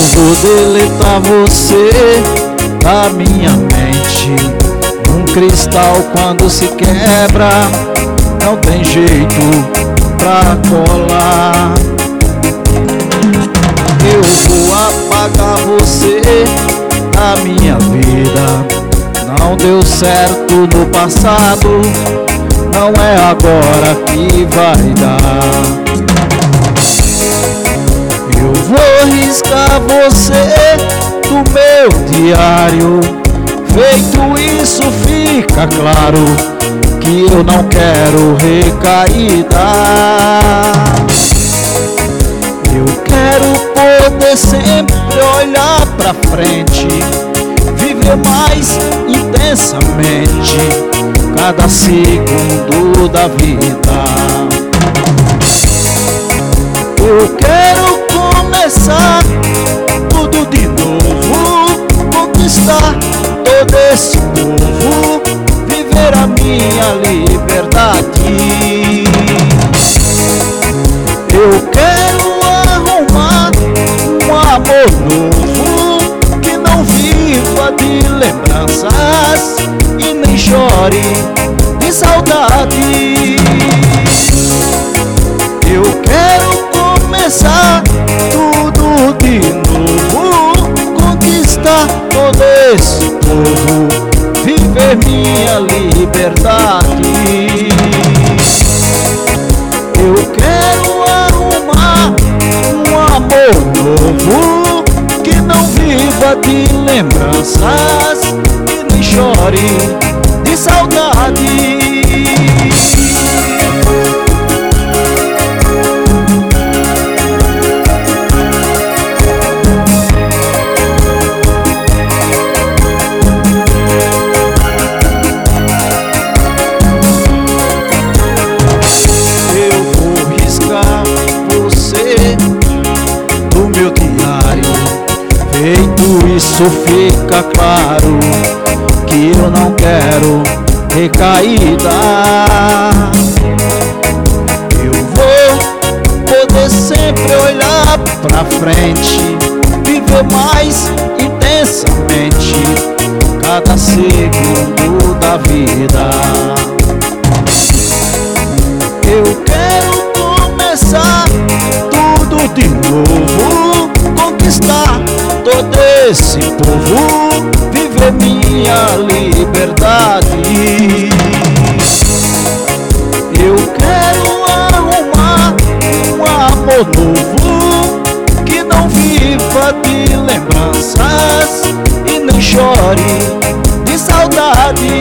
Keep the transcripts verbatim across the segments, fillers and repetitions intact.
vou deletar você da minha mente. Um cristal quando se quebra não tem jeito pra colar. Eu vou apagar você da minha vida. Não deu certo no passado, não é agora que vai dar. Eu vou riscar você do meu diário. Feito isso fica claro que eu não quero recaída. Eu quero poder sempre olhar pra frente, viver mais intensamente cada segundo da vida. Eu quero começar tudo de novo, conquistar todo esse povo, viver a minha liberdade. Eu quero arrumar um amor novo que não viva de lembranças e nem chore de saudade. Eu quero começar tudo de novo, conquistar todo esse povo, viver minha liberdade. Eu quero arrumar um amor novo que não viva de lembranças e nem chore de saudade. Feito isso fica claro que eu não quero recaída. Eu vou poder sempre olhar pra frente, viver mais intensamente cada segundo da vida. Eu quero começar tudo de novo, conquistar todo esse povo, viver minha liberdade. Eu quero arrumar um amor novo que não viva de lembranças e nem chore de saudade.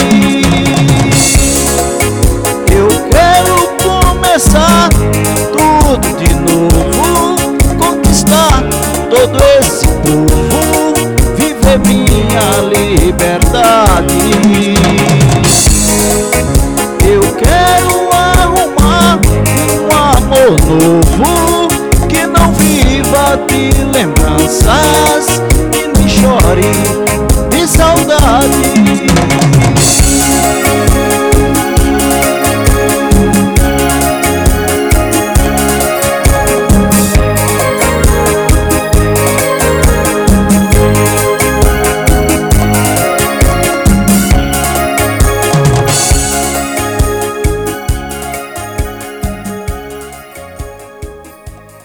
Eu quero começar tudo de novo, conquistar todo esse povo, viver minha liberdade. Eu quero arrumar um amor novo